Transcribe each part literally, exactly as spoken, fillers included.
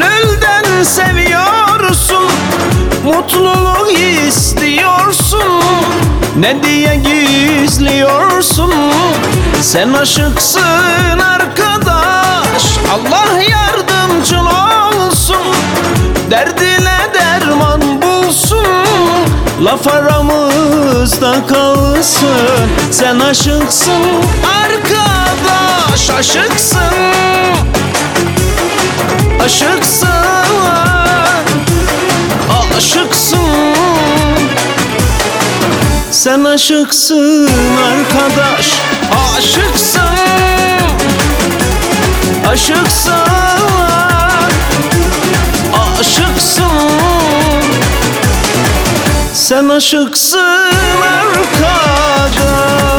Gönülden seviyorsun, mutluluk istiyorsun. Ne diye gizliyorsun? Sen aşıksın arkadaş. Allah yardımcın olsun, derdine derman bulsun. Laf aramızda kalsın. Sen aşıksın arkadaş, aşıksın, aşıksın, aşıksın. Sen aşıksın arkadaş, aşıksın, aşıksın, aşıksın. Sen aşıksın arkadaş.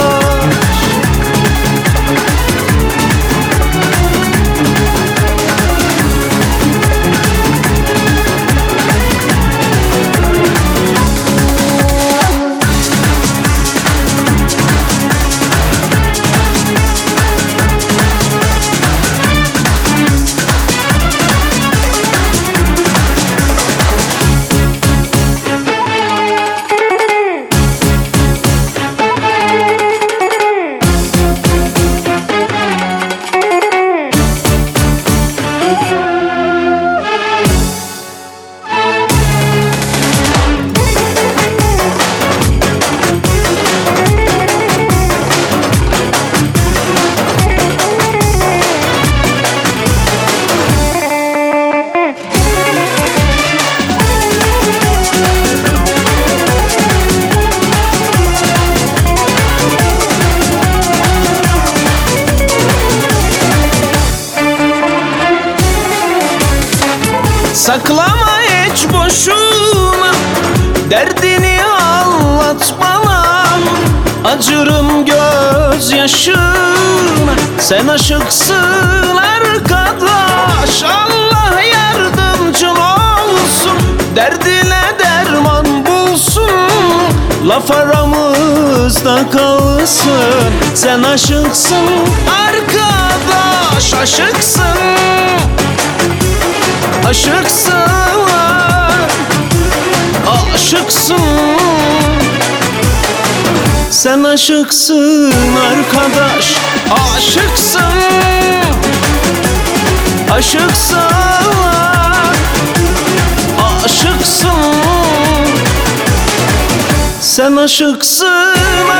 Saklama hiç boşuna, derdini anlat bana. Acırım gözyaşına. Sen aşıksın arkadaş. Allah yardımcın olsun, derdine derman bulsun. Laf aramızda kalsın. Sen aşıksın arkadaş, aşıksın, aşıksın, aşıksın. Sen aşıksın arkadaş, aşıksın, aşıksın, aşıksın. Sen aşıksın